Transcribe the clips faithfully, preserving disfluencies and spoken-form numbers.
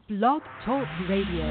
Blog Talk Radio.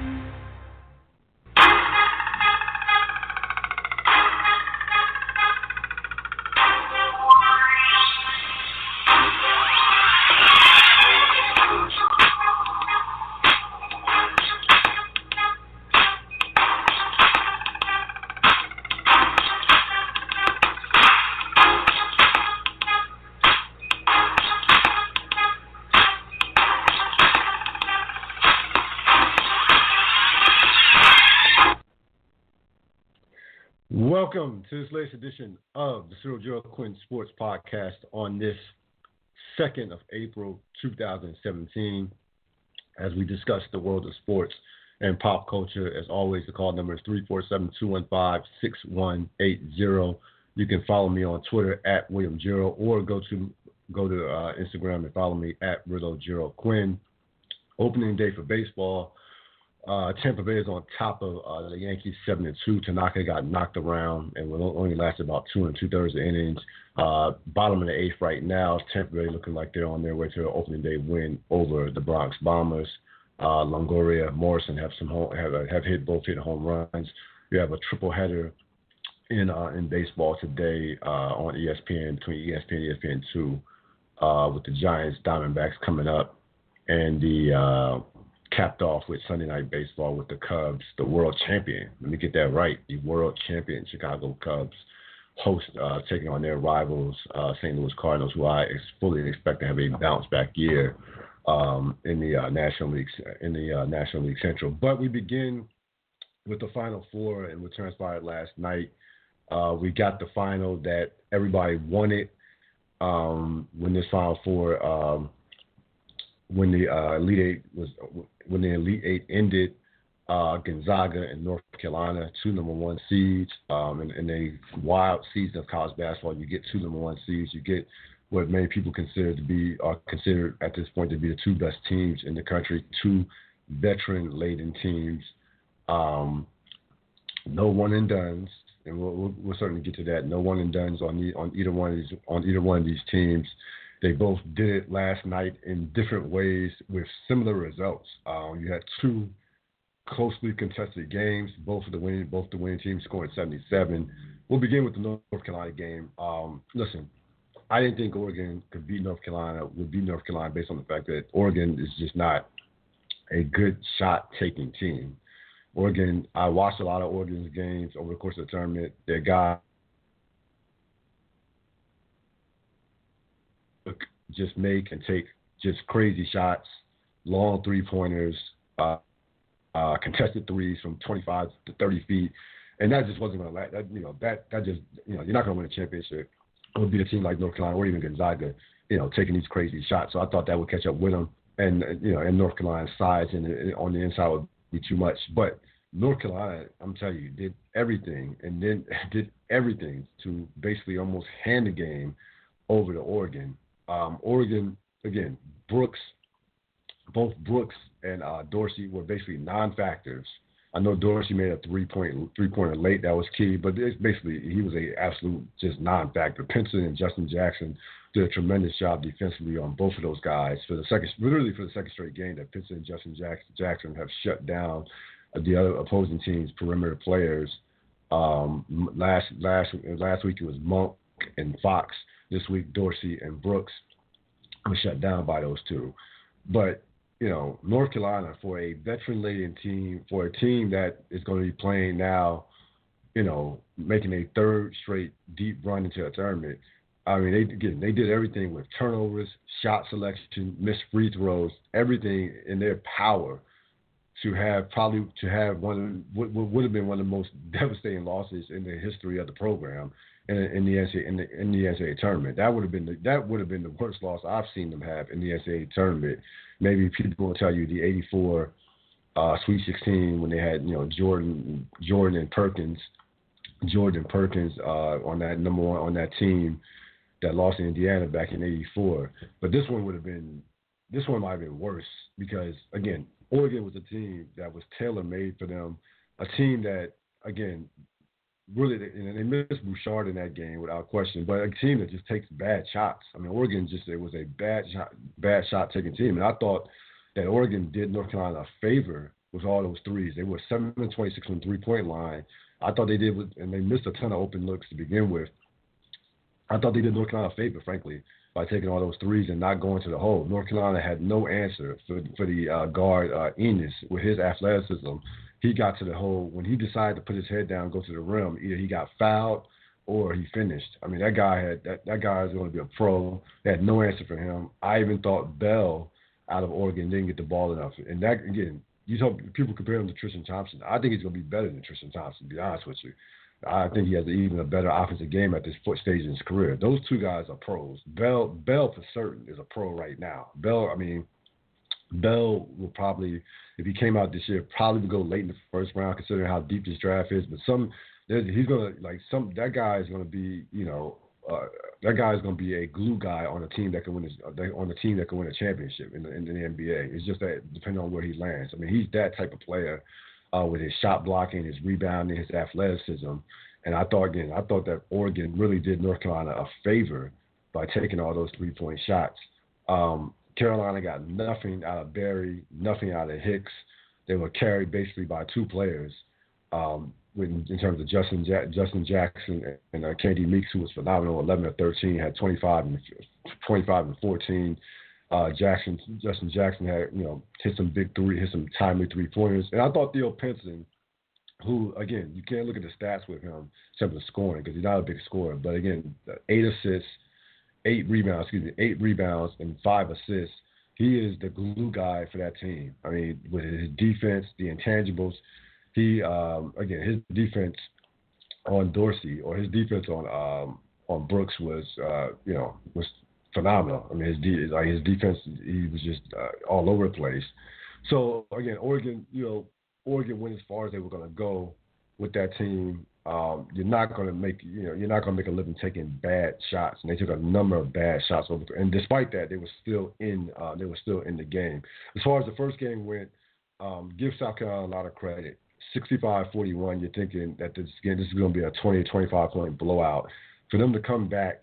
Welcome to this latest edition of the Cyril Gerald Quinn Sports Podcast on this second of April two thousand seventeen. As we discuss the world of sports and pop culture, as always, the call number is three four seven, two one five, six one eight zero. You can follow me on Twitter at William Gerald or go to go to uh, Instagram and follow me at Riddle Gerald Quinn. Opening day for baseball. Uh, Tampa Bay is on top of uh, the Yankees seven and two. Tanaka got knocked around and will only last about two and two thirds of innings. Uh, bottom of the eighth right now. Tampa Bay looking like they're on their way to an opening day win over the Bronx Bombers. Uh, Longoria, Morrison have some home, have have hit both hit home runs. You have a triple header in uh, in baseball today uh, on E S P N between E S P N and E S P N two uh, with the Giants Diamondbacks coming up and the uh, capped off with Sunday Night Baseball with the Cubs, the world champion. Let me get that right. The world champion Chicago Cubs host uh, taking on their rivals, uh, Saint Louis Cardinals, who I ex- fully expect to have a bounce back year um, in the uh, National League in the uh, National League Central. But we begin with the Final Four and what transpired last night. Uh, we got the final that everybody wanted um, when this Final Four. Um, When the uh, Elite Eight was when the Elite Eight ended, uh, Gonzaga and North Carolina, two number one seeds, um, in, in a wild season of college basketball, you get two number one seeds. You get what many people consider to be are considered at this point to be the two best teams in the country, two veteran-laden teams. Um, no one and dones, and we'll, we'll, we'll certainly get to that. No one and dones on the, on either one of these on either one of these teams. They both did it last night in different ways with similar results. Um, you had two closely contested games, both of the winning, both the winning teams scoring seventy-seven. We'll begin with the North Carolina game. Um, listen, I didn't think Oregon could beat North Carolina, would beat North Carolina based on the fact that Oregon is just not a good shot-taking team. Oregon, I watched a lot of Oregon's games over the course of the tournament. Their guys just make and take just crazy shots, long three-pointers, uh, uh, contested threes from twenty-five to thirty feet, and that just wasn't going to last. You know, that that just you know, you're not going to win a championship. It would be a team like North Carolina or even Gonzaga, you know, taking these crazy shots. So I thought that would catch up with them, and you know, and North Carolina's size and, and on the inside would be too much. But North Carolina, I'm telling you, did everything and then did everything to basically almost hand the game over to Oregon. Um, Oregon, again, Brooks, both Brooks and uh, Dorsey were basically non-factors. I know Dorsey made a three-point three-pointer late. That was key, but it's basically he was a absolute just non-factor. Pinson and Justin Jackson did a tremendous job defensively on both of those guys for the second, literally for the second straight game that Pinson and Justin Jackson have shut down the other opposing team's perimeter players. Um, last last last week it was Monk and Fox. This week, Dorsey and Brooks were shut down by those two. But, you know, North Carolina, for a veteran-laden team, for a team that is going to be playing now, you know, making a third straight deep run into a tournament, I mean, they again, they did everything with turnovers, shot selection, missed free throws, everything in their power to have probably to have one what would have been one of the most devastating losses in the history of the program. In, in the N C double A in the, in the N C double A tournament, that would have been the, that would have been the worst loss I've seen them have in the N C double A tournament. Maybe people will tell you the eighty-four uh, Sweet sixteen when they had you know Jordan Jordan and Perkins, Jordan and Perkins uh, on that number one on that team that lost to Indiana back in eighty-four. But this one would have been this one might have been worse because again Oregon was a team that was tailor made for them, a team that again. Really, and they missed Bouchard in that game without question, but a team that just takes bad shots. I mean, Oregon just it was a bad shot, bad shot taking team, and I thought that Oregon did North Carolina a favor with all those threes. They were seven and twenty-six from the three-point line. I thought they did, with, and they missed a ton of open looks to begin with. I thought they did North Carolina a favor, frankly, by taking all those threes and not going to the hole. North Carolina had no answer for, for the uh, guard, uh, Enos, with his athleticism. He got to the hole. When he decided to put his head down and go to the rim, either he got fouled or he finished. I mean, that guy had that, that guy is going to be a pro. They had no answer for him. I even thought Bell out of Oregon didn't get the ball enough. And that, again, you talk, people compare him to Tristan Thompson. I think he's going to be better than Tristan Thompson, to be honest with you. I think he has even a better offensive game at this stage in his career. Those two guys are pros. Bell, Bell for certain is a pro right now. Bell, I mean, Bell will probably, if he came out this year, probably would go late in the first round, considering how deep this draft is. But some, he's gonna like some. That guy is gonna be, you know, uh, that guy is gonna be a glue guy on a team that can win his, on a team that can win a championship in the, in the N B A. It's just that depending on where he lands. I mean, he's that type of player. Uh, with his shot blocking, his rebounding, his athleticism. And I thought, again, I thought that Oregon really did North Carolina a favor by taking all those three-point shots. Um, Carolina got nothing out of Berry, nothing out of Hicks. They were carried basically by two players um, in, in terms of Justin ja- Justin Jackson and uh, Candy Meeks, who was phenomenal, eleven or thirteen, had twenty-five and twenty-five and fourteen. Uh, Jackson, Justin Jackson had, you know, hit some big three, hit some timely three pointers, and I thought Theo Pinson, who again you can't look at the stats with him except for scoring because he's not a big scorer, but again, eight assists, eight rebounds, excuse me, eight rebounds and five assists. He is the glue guy for that team. I mean, with his defense, the intangibles, he um, again his defense on Dorsey or his defense on um, on Brooks was uh, you know was. phenomenal. I mean, his de- like his defense, he was just uh, all over the place. So again, Oregon, you know, Oregon went as far as they were going to go with that team. Um, you're not going to make, you know, you're not going to make a living taking bad shots, and they took a number of bad shots over. And despite that, they were still in, uh, they were still in the game. As far as the first game went, um, give South Carolina a lot of credit. sixty-five forty-one. You're thinking that this again, this is going to be a twenty, twenty-five point blowout. For them to come back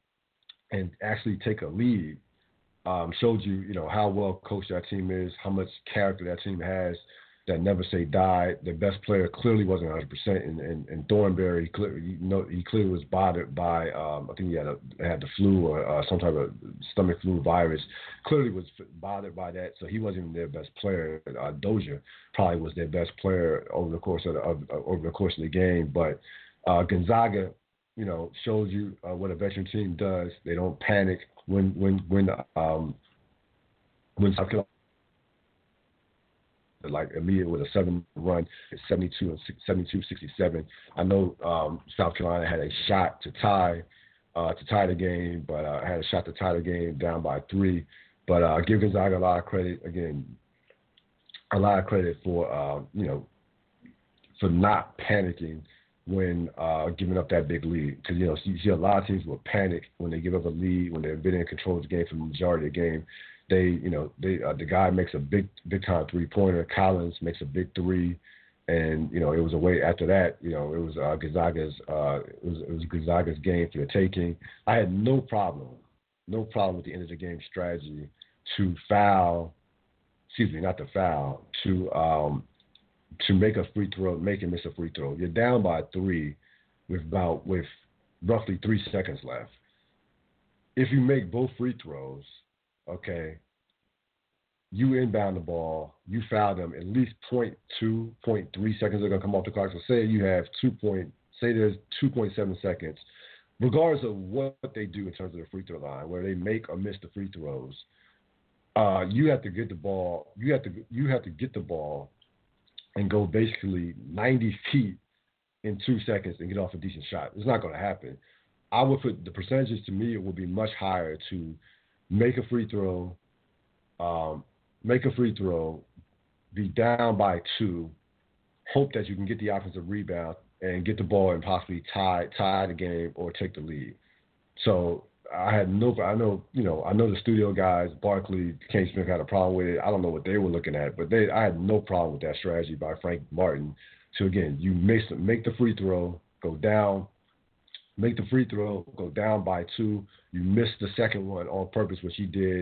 and actually take a lead um, showed you, you know, how well coached that team is, how much character that team has. That never say die. The best player clearly wasn't one hundred percent, and, and, and Thornberry, he, clear, you know, he clearly was bothered by, um, I think he had, a, had the flu or uh, some type of stomach flu virus. Clearly was bothered by that, so he wasn't even their best player. Uh, Dozier probably was their best player over the course of the, of, over the course of the game, but uh, Gonzaga, you know, shows you uh, what a veteran team does. They don't panic when when when um, when South Carolina like immediate with a seven run, it's seventy-two and seventy-two sixty-seven. I know um, South Carolina had a shot to tie uh, to tie the game, but uh, had a shot to tie the game down by three. But uh, give Gonzaga a lot of credit again, a lot of credit for uh, you know for not panicking when uh, giving up that big lead. Because, you know, you see a lot of teams will panic when they give up a lead, when they've been in control of the game for the majority of the game. They, you know, they uh, the guy makes a big, big time three-pointer. Collins makes a big three. And, you know, it was a way after that, you know, it was uh, Gonzaga's, uh, it was, it was Gonzaga's game for the taking. I had no problem, no problem with the end of the game strategy to foul, excuse me, not to foul, to, um, to make a free throw, make and miss a free throw. You're down by three with about with roughly three seconds left. If you make both free throws, okay, you inbound the ball, you foul them, at least point two, point three seconds are gonna come off the clock. So say you have two point, say there's two point seven seconds, regardless of what they do in terms of the free throw line, where they make or miss the free throws, uh, you have to get the ball, you have to you have to get the ball and go basically ninety feet in two seconds and get off a decent shot. It's not going to happen. I would put the percentages to me, it would be much higher to make a free throw, um, make a free throw, be down by two, hope that you can get the offensive rebound and get the ball and possibly tie tie the game or take the lead. So I had no, I know, you know, I know the studio guys, Barkley, Kane Smith had a problem with it. I don't know what they were looking at, but they, I had no problem with that strategy by Frank Martin. So again, you make, make the free throw, go down, make the free throw, go down by two. You miss the second one on purpose, which he did.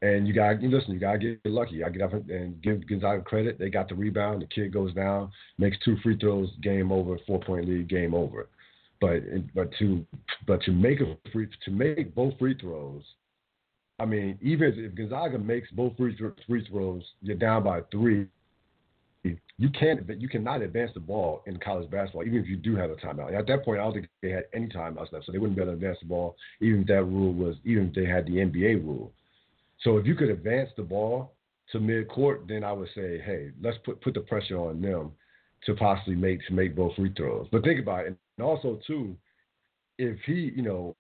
And you got, you listen, you got to get lucky. You got to get up and give Gonzaga credit. They got the rebound. The kid goes down, makes two free throws, game over, four-point lead, game over. But but to but to make a free to make both free throws, I mean, even if Gonzaga makes both free, free throws, you're down by three. You can't, you cannot advance the ball in college basketball, even if you do have a timeout. And at that point, I don't think they had any timeouts left, so they wouldn't be able to advance the ball, even if that rule was, even if they had the N B A rule. So if you could advance the ball to midcourt, then I would say, hey, let's put put the pressure on them to possibly make to make both free throws. But think about it, and also too, if he, you know,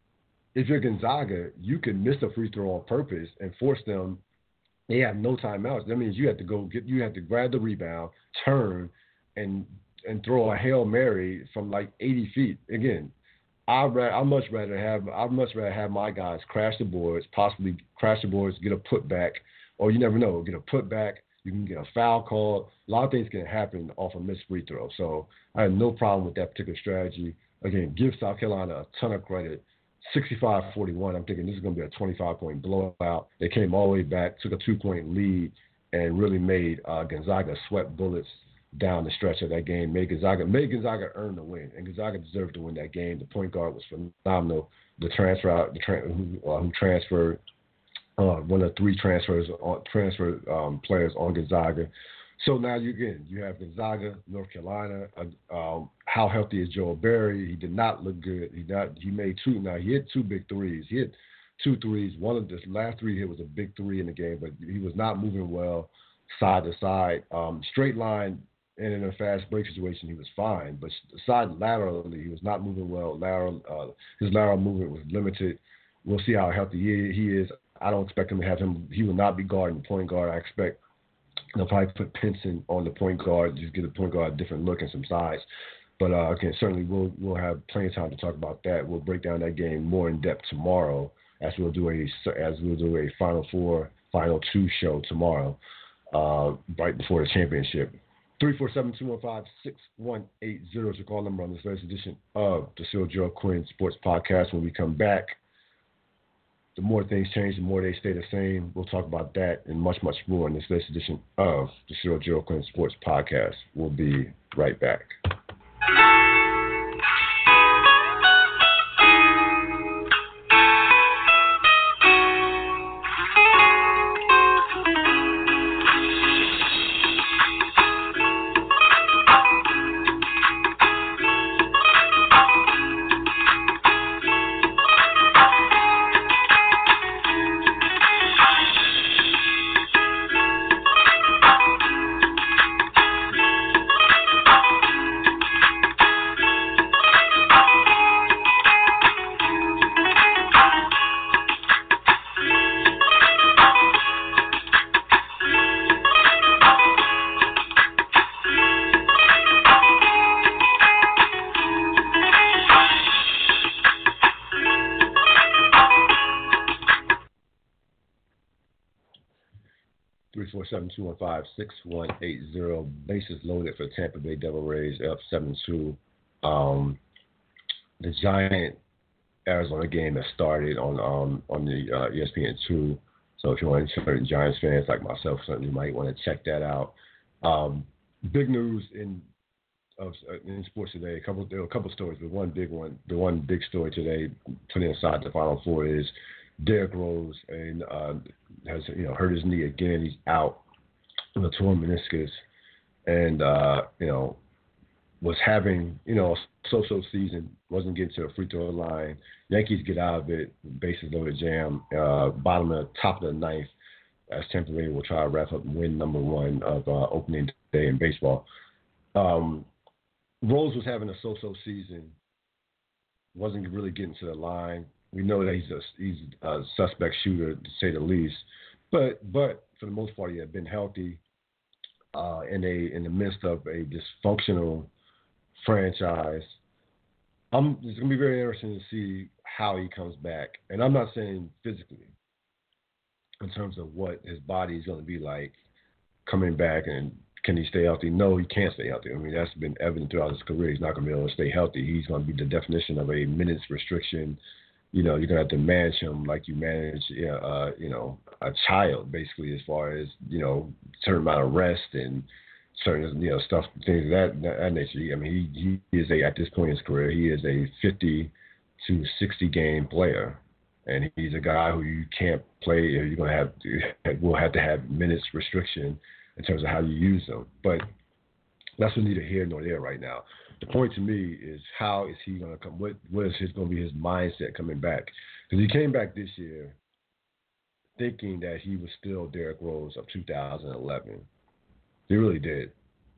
if you're Gonzaga, you can miss a free throw on purpose and force them. They have no timeouts. That means you have to go get, you have to grab the rebound, turn, and and throw a Hail Mary from like eighty feet. Again, I I much rather have I much rather have my guys crash the boards, possibly crash the boards, get a putback, or you never know, get a putback. You can get a foul call. A lot of things can happen off a missed free throw. So I have no problem with that particular strategy. Again, give South Carolina a ton of credit. sixty-five forty-one, I'm thinking this is going to be a twenty-five point blowout. They came all the way back, took a two-point lead, and really made uh, Gonzaga sweat bullets down the stretch of that game. Made Gonzaga, made Gonzaga earn the win, and Gonzaga deserved to win that game. The point guard was phenomenal. The transfer out, the tra- who, uh, who transferred, uh, one of the three transfers on, transfer um, players on Gonzaga. So now you again, you have Gonzaga, North Carolina. Uh, um, how healthy is Joel Berry? He did not look good. He not he made two. Now he hit two big threes. He hit two threes. One of the last three he hit was a big three in the game, but he was not moving well side to side. Um, straight line and in a fast break situation, he was fine. But side laterally, he was not moving well. Lateral, uh, his lateral movement was limited. We'll see how healthy he, he is. I don't expect him to have him. He will not be guarding the point guard. I expect. They'll probably put Pinson on the point guard, just give the point guard a different look and some size. But uh, again, certainly we'll we'll have plenty of time to talk about that. We'll break down that game more in depth tomorrow, as we'll do a as we'll do a Final Four, Final Two show tomorrow, uh, right before the championship. three four seven, two one five, six one eight zero is the call number on this latest edition of the Cyril Gerald Quinn Sports Podcast. When we come back, the more things change, the more they stay the same. We'll talk about that and much, much more in this latest edition of the Cyril Gerald Quinn Sports Podcast. We'll be right back. three four seven, two one five, six one eight zero. Bases loaded for Tampa Bay Devil Rays up seven two. Um, the Giant Arizona game that started on um, on the uh, E S P N two. So if you want to certain Giants fans like myself, certainly might want to check that out. Um, big news in of in sports today. A couple there were a couple stories, but one big one, the one big story today, putting aside the Final Four, is Derrick Rose and uh, has you know hurt his knee again. He's out with a torn meniscus, and uh, you know was having you know a so-so season. Wasn't getting to the free throw line. Yankees get out of it. Bases loaded jam. Uh, bottom of the top of the ninth, as Tampa Bay will try to wrap up and win number one of uh, opening day in baseball. Um, Rose was having a so-so season. Wasn't really getting to the line. We know that he's a he's a suspect shooter, to say the least. But but for the most part, he had been healthy uh, in a in the midst of a dysfunctional franchise. I'm, it's going to be very interesting to see how he comes back. And I'm not saying physically, in terms of what his body is going to be like coming back and can he stay healthy? No, he can't stay healthy. I mean, that's been evident throughout his career. He's not going to be able to stay healthy. He's going to be the definition of a minutes restriction you know, you're gonna have to manage him like you manage, uh, you know, a child, basically, as far as, you know, certain amount of rest and certain, you know, stuff, things of that, that nature. I mean, he, he is a, at this point in his career, he is a fifty to sixty game player, and he's a guy who you can't play. You're gonna have to, will have to have minutes restriction in terms of how you use them, but that's neither here nor there right now. The point to me is, how is he going to come? What what is his going to be his mindset coming back? Because he came back this year thinking that he was still Derrick Rose of two thousand eleven. He really did.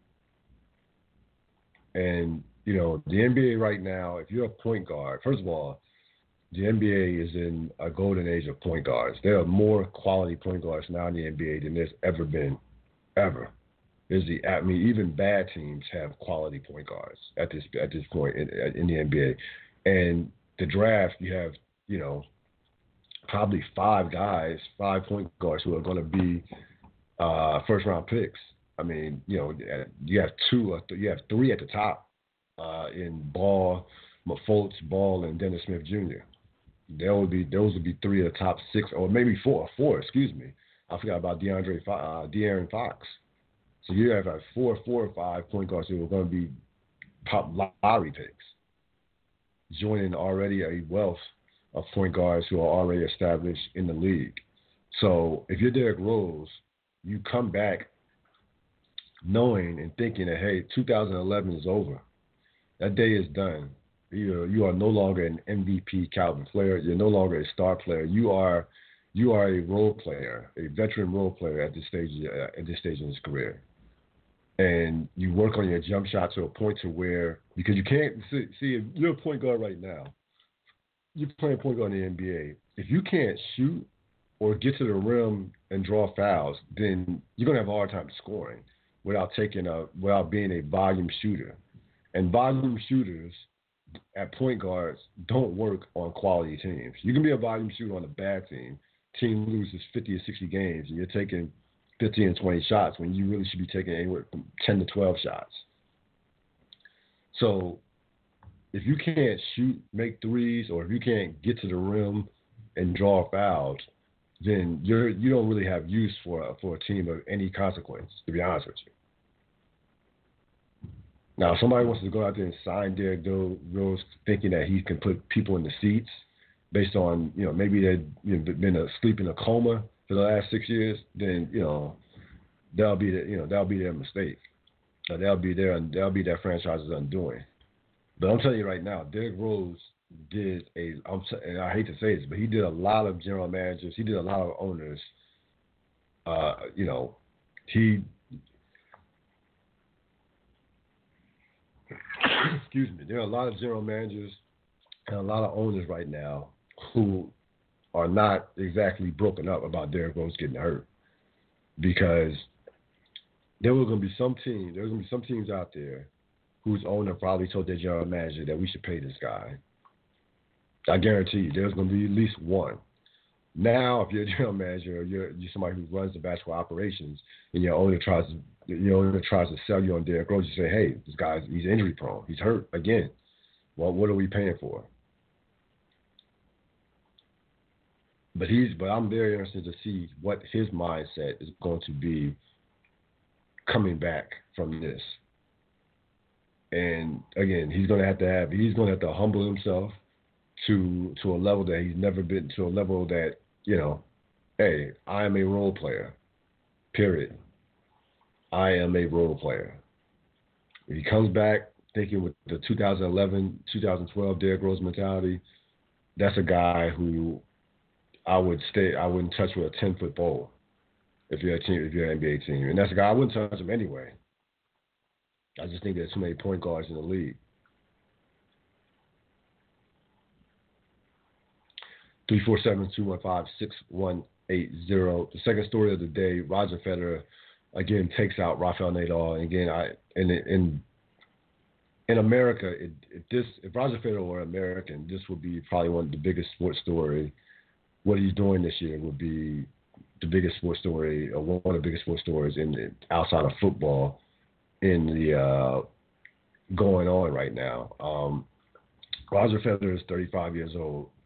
And you know, the N B A right now, if you're a point guard, first of all, the N B A is in a golden age of point guards. There are more quality point guards now in the N B A than there's ever been, ever. Is the I mean, even bad teams have quality point guards at this at this point in, in the N B A, and the draft, you have, you know, probably five guys, five point guards who are going to be uh, first round picks. I mean, you know, you have two, you have three at the top uh, in Ball, Fultz, Ball, and Dennis Smith Junior There would be those would be three of the top six, or maybe four, four. Excuse me, I forgot about DeAndre, uh, De'Aaron Fox. So you have like four, four or five point guards who are going to be top lottery picks, joining already a wealth of point guards who are already established in the league. So if you're Derrick Rose, you come back knowing and thinking that, hey, two thousand eleven is over. That day is done. You are, you are no longer an M V P caliber player. You're no longer a star player. You are you are a role player, a veteran role player at this stage uh, at this stage in his career. And you work on your jump shot to a point to where, because you can't see, see if you're a point guard right now, you're playing point guard in the N B A. If you can't shoot or get to the rim and draw fouls, then you're gonna have a hard time scoring without taking a without being a volume shooter. And volume shooters at point guards don't work on quality teams. You can be a volume shooter on a bad team. Team loses fifty or sixty games, and you're taking fifteen and twenty shots when you really should be taking anywhere from ten to twelve shots. So if you can't shoot, make threes, or if you can't get to the rim and draw fouls, then you're you don't really have use for a, for a team of any consequence, to be honest with you. Now, if somebody wants to go out there and sign Derrick Rose thinking that he can put people in the seats based on, you know, maybe they've you know, been asleep in a coma for the last six years, then, you know, that'll be the, you know that'll be their mistake. Uh, that'll be their that'll be their franchise's undoing. But I'm telling you right now, Derrick Rose did a. I'm, and I hate to say this, but he did a lot of general managers. He did a lot of owners. Uh, you know, he. Excuse me. There are a lot of general managers and a lot of owners right now who are not exactly broken up about Derrick Rose getting hurt, because there were going to be some teams, there were going to be some teams out there whose owner probably told their general manager that we should pay this guy. I guarantee you, there's going to be at least one. Now, if you're a general manager or you're, you're somebody who runs the basketball operations, and your owner tries to your owner tries to sell you on Derrick Rose, you say, hey, this guy's he's injury prone, he's hurt again. Well, what are we paying for? But he's but I'm very interested to see what his mindset is going to be coming back from this. And again, he's going to have to have he's going to have to humble himself to to a level that he's never been to, a level that, you know, hey, I am a role player. Period. I am a role player. If he comes back thinking with the two thousand eleven, two thousand twelve Derrick Rose mentality, that's a guy who I would stay. I wouldn't touch with a ten foot pole if you're a team, if you're an N B A team, and that's a guy I wouldn't touch him anyway. I just think there's too many point guards in the league. three four seven, two one five, six one eight zero. The second story of the day: Roger Federer again takes out Rafael Nadal. And again, I in in in America, it, it, this if Roger Federer were American, this would be probably one of the biggest sports story. What he's doing this year would be the biggest sports story, or one of the biggest sports stories in the, outside of football in the uh, going on right now. Um, Roger Federer is thirty-five years old.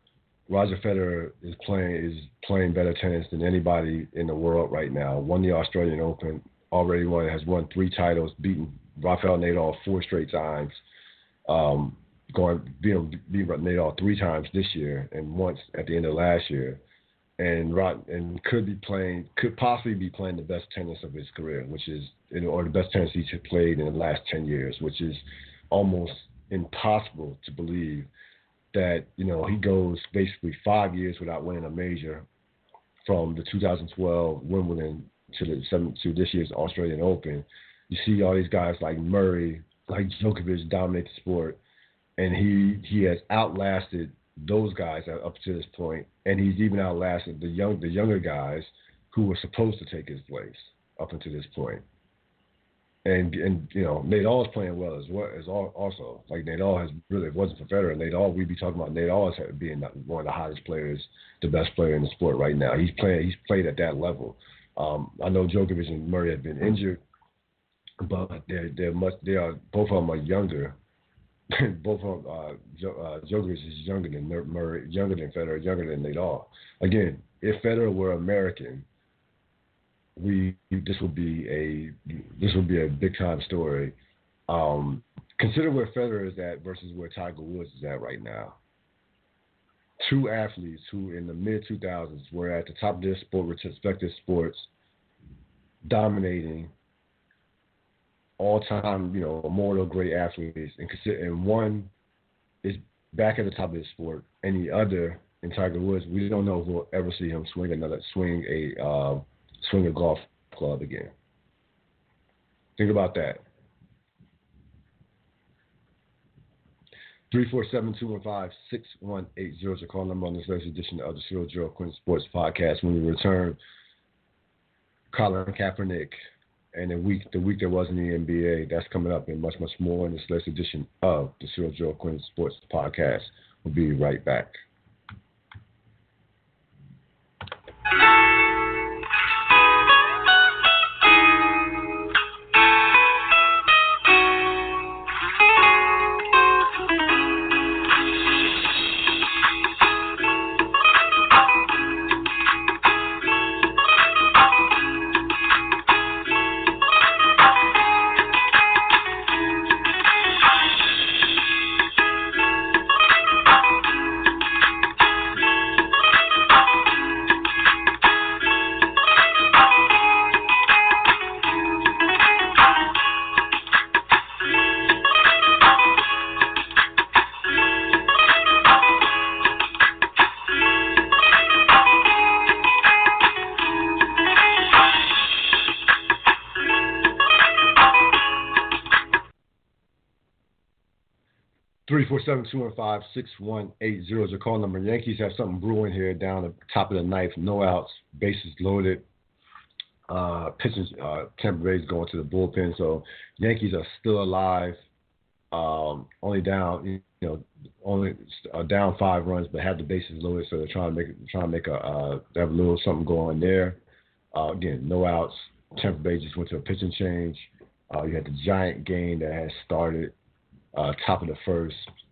Roger Federer is playing is playing better tennis than anybody in the world right now. Won the Australian Open, already won, has won three titles, beaten Rafael Nadal four straight times, um, going beating beat Nadal three times this year and once at the end of last year, and Rod and could be playing could possibly be playing the best tennis of his career, which is or the best tennis he's played in the last ten years, which is almost impossible to believe. That, you know, he goes basically five years without winning a major from the two thousand twelve Wimbledon to the seven, to this year's Australian Open. You see all these guys like Murray, like Djokovic dominate the sport, and he he has outlasted those guys up to this point, and he's even outlasted the young the younger guys who were supposed to take his place up until this point. And, and you know, Nadal is playing well as well as also. Like, Nadal has really, if it wasn't for Federer, Nadal, we'd be talking about Nadal as being one of the hottest players, the best player in the sport right now. He's playing, he's played at that level. Um, I know Djokovic and Murray have been injured, but they're they're much they are both of them are younger. both of them, uh, jo- uh, Djokovic is younger than Murray, younger than Federer, younger than Nadal. Again, if Federer were American, We this would be a this would be a big time story. Um, consider where Federer is at versus where Tiger Woods is at right now. Two athletes who in the mid two thousands were at the top of their sport, respective sports, dominating all time, you know, immortal great athletes, and consider and one is back at the top of his sport, and the other in Tiger Woods, we don't know if we'll ever see him swing another swing a. Uh, swing a golf club again. Think about that. three four seven, two one five, six one eight zero is your call number on this latest edition of the Cyril Gerald Quinn Sports Podcast. When we return, Colin Kaepernick and the week the week there was in the N B A, that's coming up, and much, much more in this latest edition of the Cyril Gerald Quinn Sports Podcast. We'll be right back. three four seven, two one five, six one eight zero is your call number. Yankees have something brewing here down the top of the ninth. No outs, bases loaded. Uh, pitching, uh, Tampa Bay's going to the bullpen. So Yankees are still alive. Um, only down, you know, only uh, down five runs, but have the bases loaded. So they're trying to make trying to make a uh, have a little something going there. Uh, again, no outs. Tampa Bay just went to a pitching change. Uh, you had the giant game that has started. Uh, top of the first,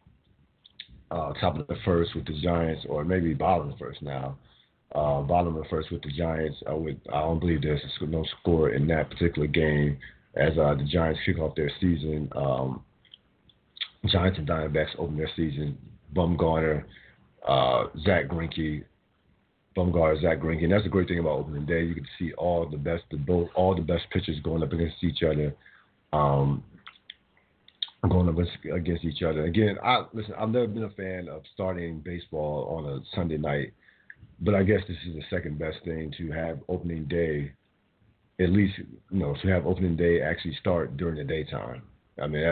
uh, top of the first with the Giants, or maybe bottom of the first now. Uh, bottom of the first with the Giants. I would, I don't believe there's no score in that particular game as uh, the Giants kick off their season. Um, Giants and Diamondbacks open their season. Bumgarner, uh, Zach Greinke, Bumgarner, Zach Greinke, and that's the great thing about opening day. You can see all the best, the both, all the best pitchers going up against each other. Um, going up against each other. Again, I listen, I've never been a fan of starting baseball on a Sunday night, but I guess this is the second best thing to have opening day, at least, you know, to have opening day actually start during the daytime. I mean,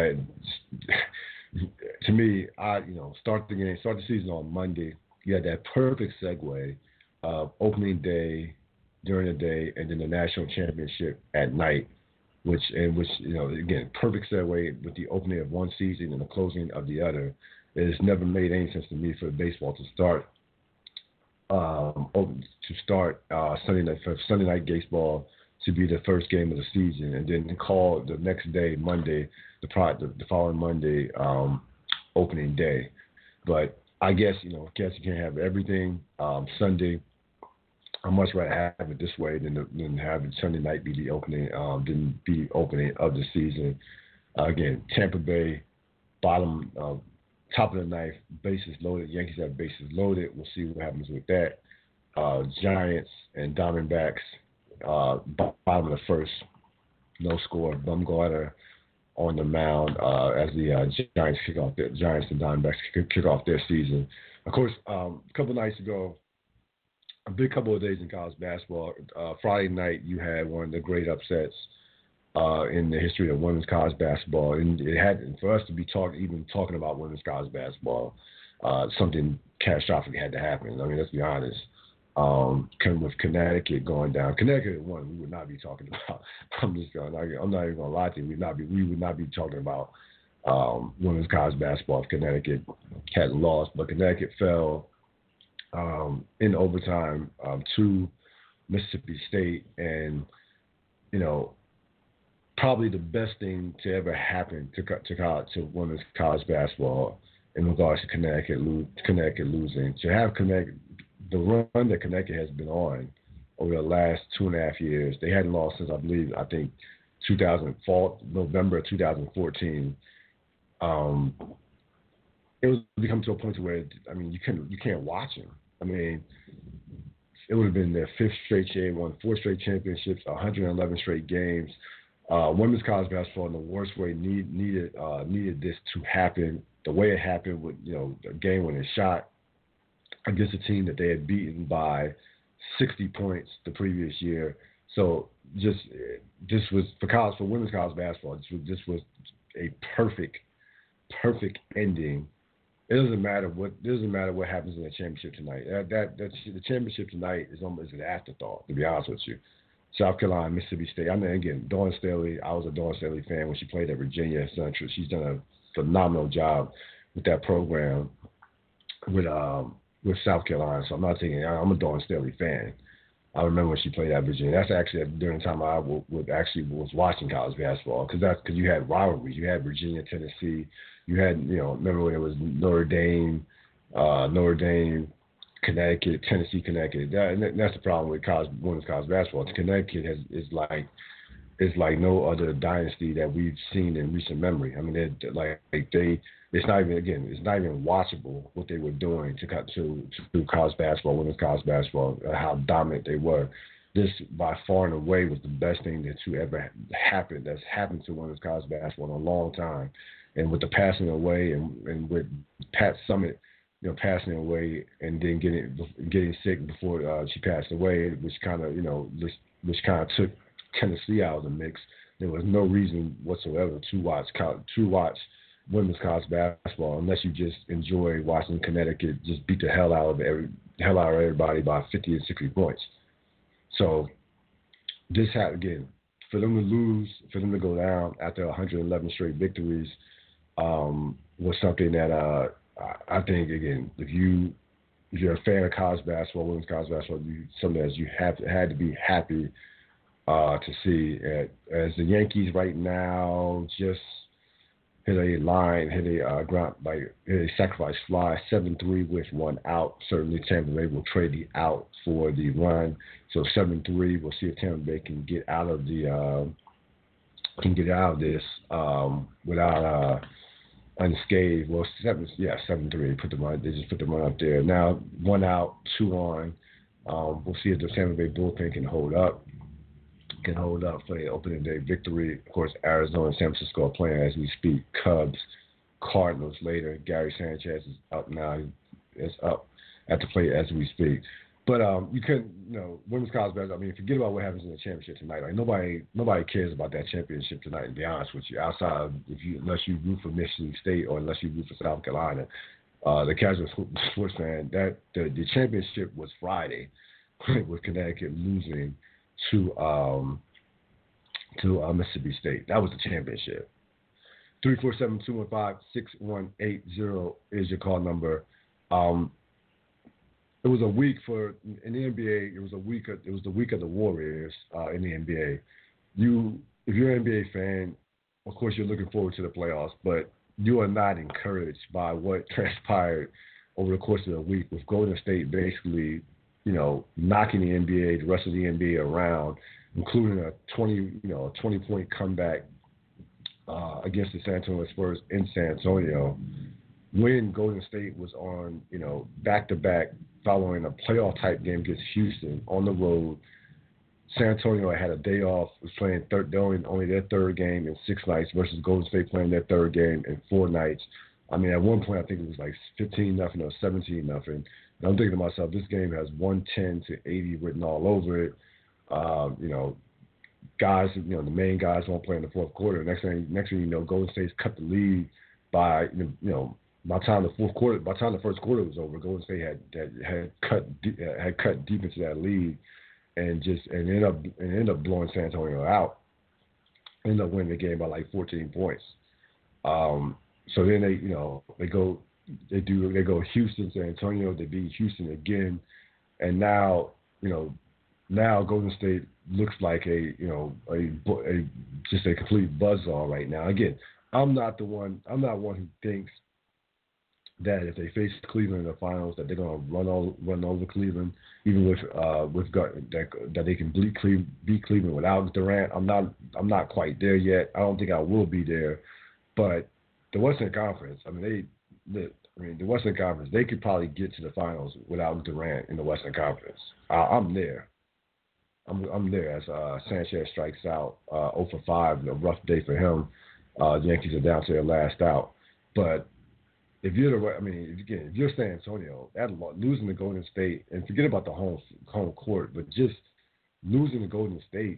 I, to me, I, you know, start the game, start the season on Monday. You had that perfect segue of opening day during the day and then the national championship at night. Which and which you know again perfect segue with the opening of one season and the closing of the other. It has never made any sense to me for baseball to start um, to start uh, Sunday night for Sunday night baseball to be the first game of the season, and then call the next day Monday the pro, the, the following Monday um, opening day. But I guess, you know, guess you can't have everything. Um, Sunday, I'd much rather have it this way than, than have it Sunday night be the opening, um, than be opening of the season. Uh, again, Tampa Bay, bottom, uh, top of the ninth, bases loaded. Yankees have bases loaded. We'll see what happens with that. Uh, Giants and Diamondbacks, uh, bottom of the first, no score. Bumgarner on the mound uh, as the uh, Giants kick off their Giants and Diamondbacks kick, kick off their season. Of course, um, a couple nights ago, a big couple of days in college basketball. Uh, Friday night, you had one of the great upsets uh, in the history of women's college basketball, and it had for us to be talking, even talking about women's college basketball, uh, something catastrophic had to happen. I mean, let's be honest. Um, with Connecticut going down, Connecticut won. We would not be talking about. I'm just going. I'm not even going to lie to you. We not be. We would not be talking about um, women's college basketball if Connecticut had lost. But Connecticut fell um, in overtime um, to Mississippi State, and you know, probably the best thing to ever happen to to college, to women's college basketball in regards to Connecticut, lo- Connecticut losing. To have Connecticut. The run that Connecticut has been on over the last two and a half years, they hadn't lost since I believe I think two thousand four, November two thousand fourteen. Um, it was become to a point to where I mean you can you can't watch them. I mean, it would have been their fifth straight year, won four straight championships, one hundred eleven straight games. Uh, women's college basketball in the worst way need, needed uh, needed this to happen. The way it happened with you know the game when it shot against a team that they had beaten by sixty points the previous year. So just this was for college for women's college basketball. This was, this was a perfect, perfect ending. It doesn't matter what it doesn't matter what happens in the championship tonight. That that that's, the championship tonight is almost an afterthought. To be honest with you, South Carolina, Mississippi State. I mean, again, Dawn Staley. I was a Dawn Staley fan when she played at Virginia Central. She's done a phenomenal job with that program. With um. with South Carolina, so I'm not taking. I'm a Dawn Staley fan. I remember when she played at Virginia. That's actually during the time I would, would actually was watching college basketball because that's because you had rivalries. You had Virginia, Tennessee. You had you know remember when it was Notre Dame, uh, Notre Dame, Connecticut, Tennessee, Connecticut. That, and that's the problem with college women's college basketball. Connecticut has, is like is like no other dynasty that we've seen in recent memory. I mean, they're, like, like they. It's not even again. It's not even watchable what they were doing to cut to to college basketball, women's college basketball, how dominant they were. This by far and away was the best thing that to ever happened. That's happened to women's college basketball in a long time. And with the passing away, and, and with Pat Summitt, you know, passing away, and then getting getting sick before uh, she passed away, which kind of you know, which, which kind of took Tennessee out of the mix. There was no reason whatsoever to watch to watch. women's college basketball unless you just enjoy watching Connecticut just beat the hell out of every hell out of everybody by fifty and sixty points. So this had again for them to lose, for them to go down after one hundred eleven straight victories um, was something that uh, I think again if you if you're a fan of college basketball, women's college basketball, you, something that you have to, had to be happy uh, to see. As the Yankees right now just hit a line, hit a uh, ground, like hit a sacrifice fly, seven three with one out. Certainly Tampa Bay will trade the out for the run. So seven three, we'll see if Tampa Bay can get out of the uh, can get out of this um, without uh, unscathed. Well, seven, yeah, seven three. Put the run. They just put the run up there. Now one out, two on. Um, we'll see if the Tampa Bay bullpen can hold up. Can hold up for the opening day victory. Of course, Arizona and San Francisco are playing as we speak. Cubs, Cardinals later. Gary Sanchez is up now. Is up at the plate as we speak. But um, you couldn't, you know, women's college basketball. I mean, forget about what happens in the championship tonight. Like nobody, nobody cares about that championship tonight. To be honest with you, outside of if you, unless you root for Michigan State or unless you root for South Carolina, uh, the casual sports fan, that the, the championship was Friday, with Connecticut losing to um, to uh, Mississippi State. That was the championship. three four seven, two one five, six one eight zero is your call number. Um, it was a week for in the N B A. It was a week. Of, it was the week of the Warriors uh, in the N B A. You, if you're an N B A fan, of course you're looking forward to the playoffs, but you are not encouraged by what transpired over the course of the week, with Golden State basically, you know, knocking the N B A, the rest of the N B A around, including a twenty, you know, a twenty-point comeback uh, against the San Antonio Spurs in San Antonio, when Golden State was on, you know, back-to-back following a playoff-type game against Houston on the road. San Antonio had a day off, was playing third, only, only their third game in six nights versus Golden State playing their third game in four nights. I mean, at one point, I think it was like fifteen nothing or seventeen nothing. And I'm thinking to myself, this game has one ten to eighty written all over it. Um, you know, guys, you know, the main guys won't play in the fourth quarter. Next thing, next thing you know, Golden State's cut the lead by, you know, by the time the fourth quarter, by the time the first quarter was over, Golden State had had, had cut had cut deep into that lead, and just and ended up and ended up blowing San Antonio out. Ended up winning the game by like fourteen points. Um, so then they, you know, they go, they do, they go Houston, San Antonio. They beat Houston again, and now, you know, now Golden State looks like a, you know, a, a just a complete buzzsaw right now. Again, I'm not the one. I'm not one who thinks that if they face Cleveland in the finals, that they're going to run all, run over Cleveland, even with uh, with that, that they can beat Cleveland, beat Cleveland without Durant. I'm not I'm not quite there yet. I don't think I will be there. But the Western Conference, I mean, they, the, I mean, the Western Conference, they could probably get to the finals without Durant in the Western Conference. I, I'm there. I'm I'm there as uh, Sanchez strikes out uh, zero for five. A rough day for him. Uh, the Yankees are down to their last out, but if you're the, I mean, again, if you're San Antonio, that losing to Golden State, and forget about the home home court, but just losing to Golden State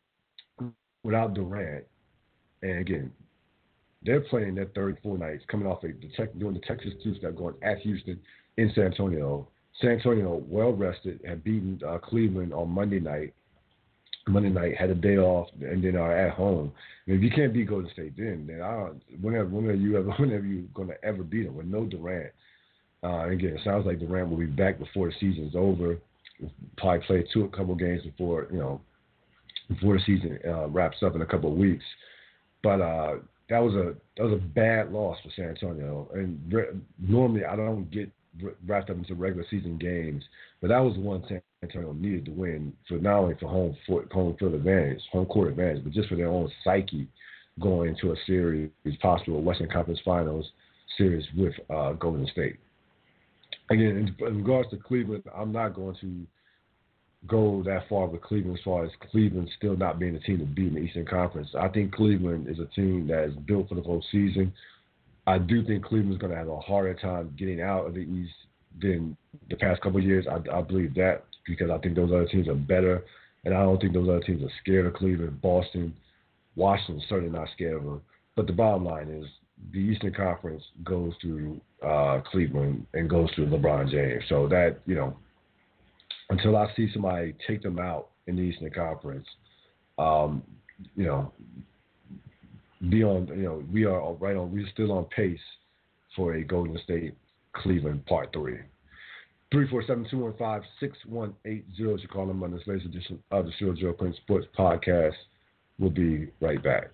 without Durant, and again, they're playing their third, four nights, coming off a, the tech, doing the Texas two-step, going at Houston in San Antonio. San Antonio, well rested, had beaten uh, Cleveland on Monday night. Monday night, had a day off, and then are at home. I mean, if you can't beat Golden State, then then I don't. Whenever, whenever you ever, whenever you're gonna ever beat them with no Durant. Uh, again, it sounds like Durant will be back before the season's over. We'll probably play two a couple games before you know before the season uh, wraps up in a couple of weeks. But uh, that was a that was a bad loss for San Antonio. And re- normally I don't get wrapped up into regular season games, but that was the one San Antonio needed to win for not only for home for home field advantage, home court advantage, but just for their own psyche going into a series, possible Western Conference Finals series with uh, Golden State. Again, in, in regards to Cleveland, I'm not going to go that far with Cleveland as far as Cleveland still not being a team to beat in the Eastern Conference. I think Cleveland is a team that is built for the postseason. I do think Cleveland's going to have a harder time getting out of the East than the past couple of years. I, I believe that because I think those other teams are better, and I don't think those other teams are scared of Cleveland. Boston, Washington's certainly not scared of them. But the bottom line is the Eastern Conference goes through uh, Cleveland and goes through LeBron James. So that, you know, until I see somebody take them out in the Eastern Conference, um, you know, be on, you know, we are right on, we're still on pace for a Golden State Cleveland Part three. three four seven, two one five, six one eight zero is your call number on this latest edition of the Cyril Joe Quinn Sports Podcast. We'll be right back.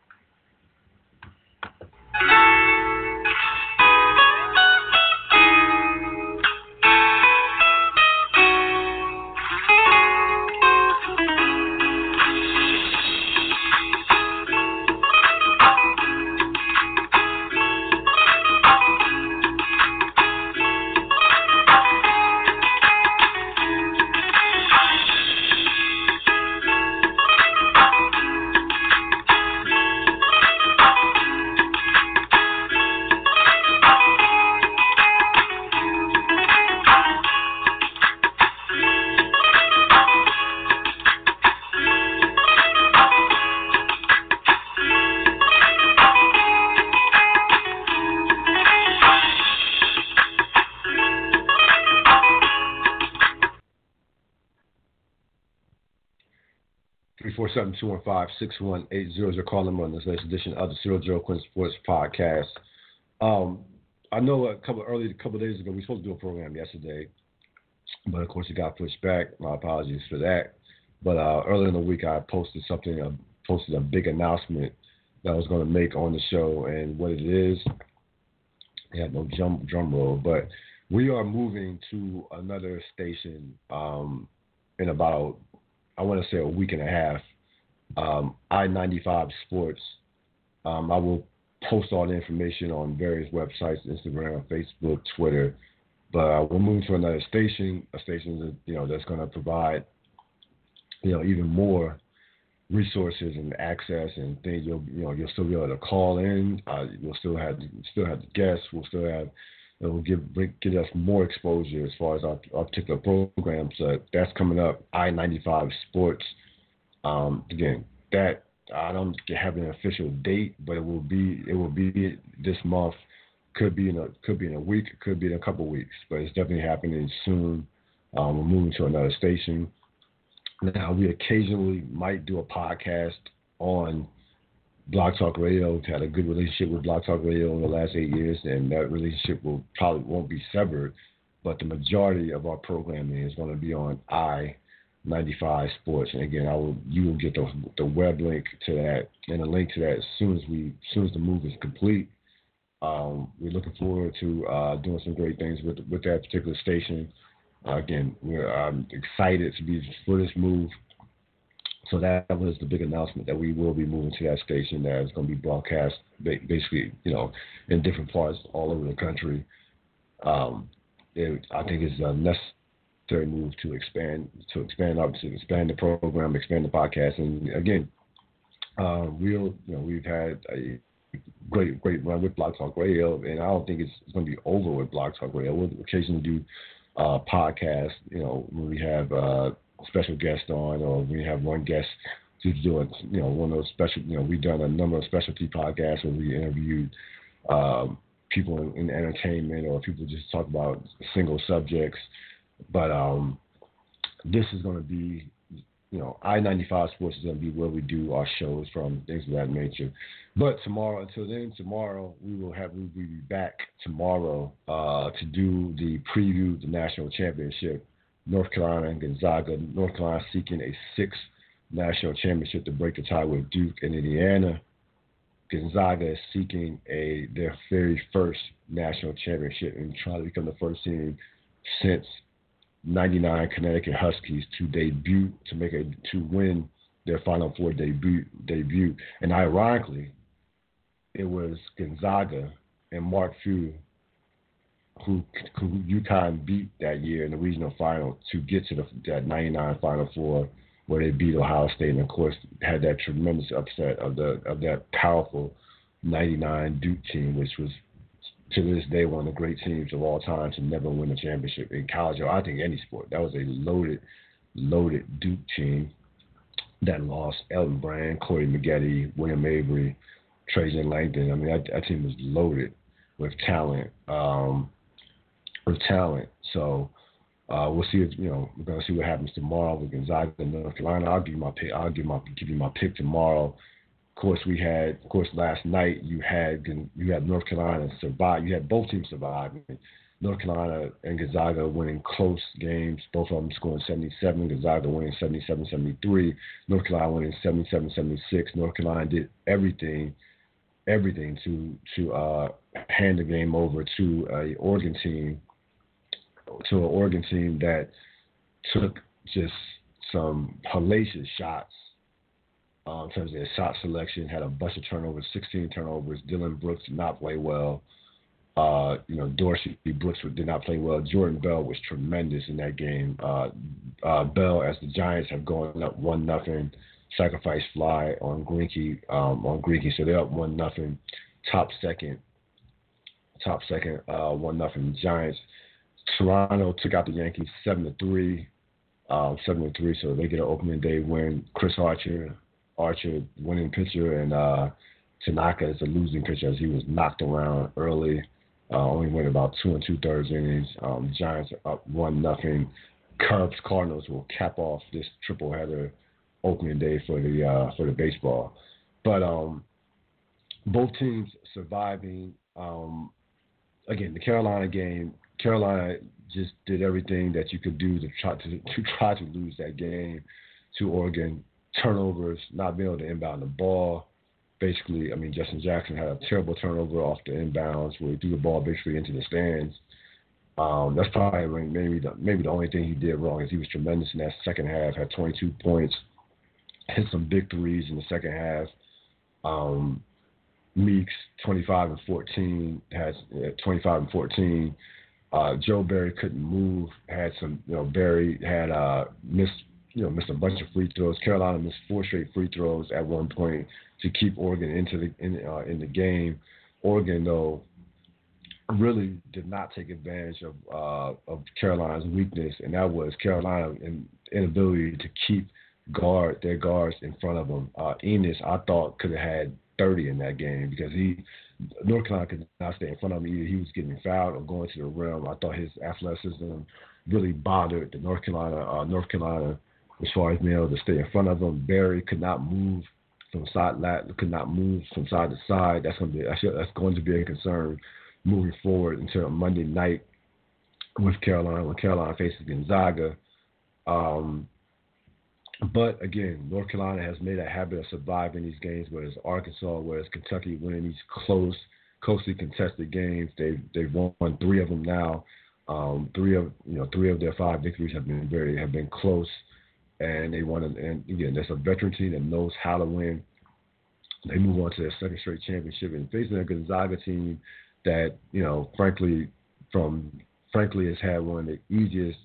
three four seven, two one five, six one eight zero is your call number on this latest edition of the Cyril Joe Quinn Sports Podcast. Um, I know a couple early, a couple of days ago, we were supposed to do a program yesterday, but of course it got pushed back. My apologies for that. But uh, earlier in the week, I posted something, I posted a big announcement that I was going to make on the show, and what it is, I had no drum, drum roll, but We are moving to another station um, in about, I want to say, a week and a half. Um, I ninety-five Sports. Um, I will post all the information on various websites, Instagram, Facebook, Twitter. But uh, we're moving to another station, a station that, you know, that's going to provide, you know, even more resources and access and things. You'll, you know, you'll still be able to call in. Uh, you'll still have, still have the guests. We'll still have, it will give bring, give us more exposure as far as our, our particular programs. Uh, that's coming up. I ninety-five Sports. Um, again, that I don't have an official date, but it will be it will be this month. Could be in a could be in a week. Could be in a couple of weeks. But it's definitely happening soon. Um, we're moving to another station. Now we occasionally might do a podcast on Blog Talk Radio. We've had a good relationship with Blog Talk Radio in the last eight years, and that relationship will probably won't be severed. But the majority of our programming is going to be on I ninety-five Sports, and again, I will you will get the the web link to that and a link to that as soon as we as soon as the move is complete. Um, we're looking forward to uh, doing some great things with with that particular station. Uh, again, we're um, excited to be for this move. So that was the big announcement that we will be moving to that station that is going to be broadcast basically, you know, in different parts all over the country. Um, it, I think it's a necessary move to expand, to expand, obviously, expand the program, expand the podcast, and again, uh, we'll, you know, we've had a great, great run with Blog Talk Radio, and I don't think it's, it's going to be over with Blog Talk Radio. We'll occasionally do uh, podcasts, you know, when we have uh, special guests on, or we have one guest to do it, you know, one of those special, you know, we've done a number of specialty podcasts where we interviewed um, people in, in entertainment, or people just talk about single subjects. But um, this is going to be, you know, I ninety-five Sports is going to be where we do our shows from, things of that nature. But tomorrow, until then, tomorrow we will have we will be back tomorrow uh, to do the preview the national championship. North Carolina and Gonzaga. North Carolina seeking a sixth national championship to break the tie with Duke and Indiana. Gonzaga is seeking a their very first national championship and trying to become the first team since ninety-nine Connecticut Huskies to debut to make a to win their Final Four debut debut. And ironically, it was Gonzaga and Mark Few who, who UConn beat that year in the regional final to get to the that ninety-nine Final Four, where they beat Ohio State, and of course had that tremendous upset of the of that powerful ninety-nine Duke team, which was to this day one of the great teams of all time to never win a championship in college, or I think any sport. That was a loaded, loaded Duke team that lost Elton Brand, Corey Maggette, William Avery, Trajan Langdon. I mean, that, that team was loaded with talent. Um, with talent. So uh, we'll see if, you know, we're gonna see what happens tomorrow with Gonzaga and North Carolina. I'll give you my pick. I'll give my give you my pick tomorrow. Of course, we had, of course, last night you had you had North Carolina survive. You had both teams surviving. North Carolina and Gonzaga winning close games. Both of them scoring seventy-seven. Gonzaga winning seventy-seven seventy-three. North Carolina winning seventy-seven seventy-six. North Carolina did everything, everything to to uh, hand the game over to a Oregon team. to an Oregon team that took just some hellacious shots uh, in terms of their shot selection, had a bunch of turnovers, sixteen turnovers. Dylan Brooks did not play well. Uh, you know, Dorsey Brooks did not play well. Jordan Bell was tremendous in that game. Uh, uh, Bell, as the Giants have gone up one nothing, sacrifice fly on Greinke, um, on Greinke, so they're up one nothing. Top second, top second, uh, one nothing Giants. Toronto took out the Yankees seven to three, um, seven to three. So they get an opening day win. Chris Archer, Archer winning pitcher, and uh, Tanaka is a losing pitcher as he was knocked around early. Uh, only went about two and two thirds innings. Um, Giants are up one nothing. Cubs Cardinals will cap off this triple header opening day for the uh, for the baseball. But um, both teams surviving. Um, again, the Carolina game. Carolina just did everything that you could do to try to to try to lose that game to Oregon. Turnovers, not being able to inbound the ball. Basically, I mean, Justin Jackson had a terrible turnover off the inbounds where he threw the ball basically into the stands. Um, that's probably maybe the, maybe the only thing he did wrong is he was tremendous in that second half. Had twenty-two points, hit some big threes in the second half. Um, Meeks twenty-five and fourteen has uh, twenty-five and fourteen. Uh, Joe Barry couldn't move. Had some, you know, Barry had uh, missed, you know, missed a bunch of free throws. Carolina missed four straight free throws at one point to keep Oregon into the in, uh, in the game. Oregon, though, really did not take advantage of uh, of Carolina's weakness, and that was Carolina's inability to keep guard their guards in front of them. Uh, Enos, I thought, could have had thirty in that game because he North Carolina could not stay in front of him either. He was getting fouled or going to the rim. I thought his athleticism really bothered the North Carolina uh, North Carolina as far as being able to stay in front of him. Barry could not move from side could not move from side to side. That's going to be that's going to be a concern moving forward until Monday night with Carolina when Carolina faces Gonzaga. Um, But, again, North Carolina has made a habit of surviving these games, whether it's Arkansas, whether it's Kentucky, winning these close, closely contested games. They've, they've won three of them now. Um, three of you know three of their five victories have been very have been close, and they won. And, again, there's a veteran team that knows how to win. They move on to their second straight championship and facing a Gonzaga team that, you know, frankly, from frankly has had one of the easiest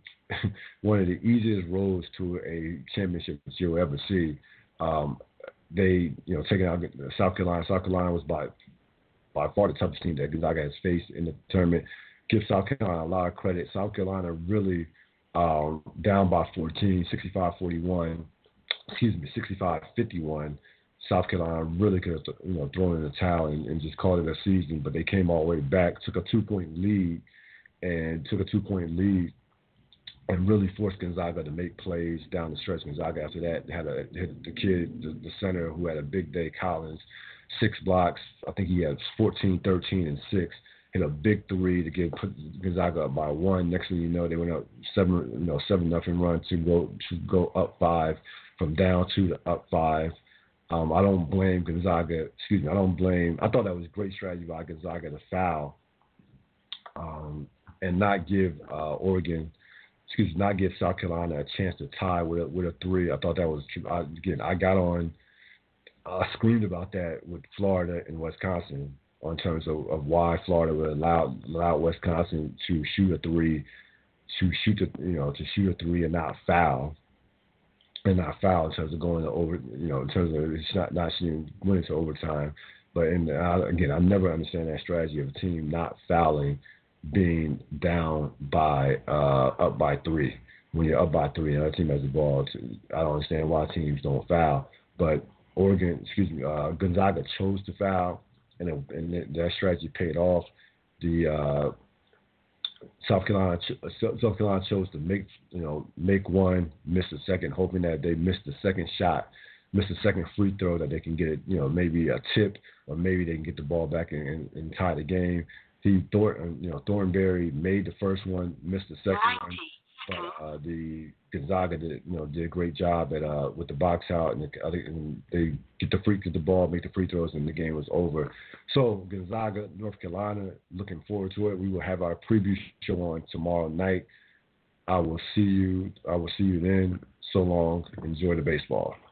one of the easiest roads to a championship that you'll ever see. Um, they, you know, taking out South Carolina. South Carolina was by by far the toughest team that Gonzaga has faced in the tournament. Give South Carolina a lot of credit. South Carolina really um, down by fourteen, sixty-five forty-one. Excuse me, sixty-five fifty-one. South Carolina really could have, you know, thrown in the towel and, and just called it a season, but they came all the way back, took a two-point lead, and took a two-point lead. And really forced Gonzaga to make plays down the stretch. Gonzaga after that had a hit the kid, the, the center who had a big day, Collins, six blocks. I think he had fourteen, thirteen, and six. Hit a big three to get put Gonzaga up by one. Next thing you know, they went up seven, you know, seven nothing run to go to go up five, from down two to up five. Um, I don't blame Gonzaga. Excuse me, I don't blame. I thought that was a great strategy by Gonzaga to foul um, and not give uh, Oregon. Excuse me, not give South Carolina a chance to tie with a, with a three. I thought that was, I, again, I got on, I screamed about that with Florida and Wisconsin in terms of, of why Florida would allow, allow Wisconsin to shoot a three, to shoot a, you know, to shoot a three and not foul, and not foul in terms of going to over, you know, in terms of it's not, not shooting, going into overtime. But in the, I, again, I never understand that strategy of a team not fouling being down by uh, up by three. When you're up by three, and another team has the ball. To, I don't understand why teams don't foul. But Oregon, excuse me, uh, Gonzaga chose to foul, and, it, and that strategy paid off. The uh, South Carolina, South Carolina chose to make you know make one, miss the second, hoping that they missed the second shot, miss the second free throw, that they can get it, you know, maybe a tip, or maybe they can get the ball back and, and, and tie the game. He, Thorn, you know, Thornberry made the first one, missed the second one, but uh, the Gonzaga did, you know, did a great job at uh, with the box out, and, the, and they get the free, get the ball, make the free throws, and the game was over. So Gonzaga, North Carolina, looking forward to it. We will have our preview show on tomorrow night. I will see you. I will see you then. So long. Enjoy the baseball.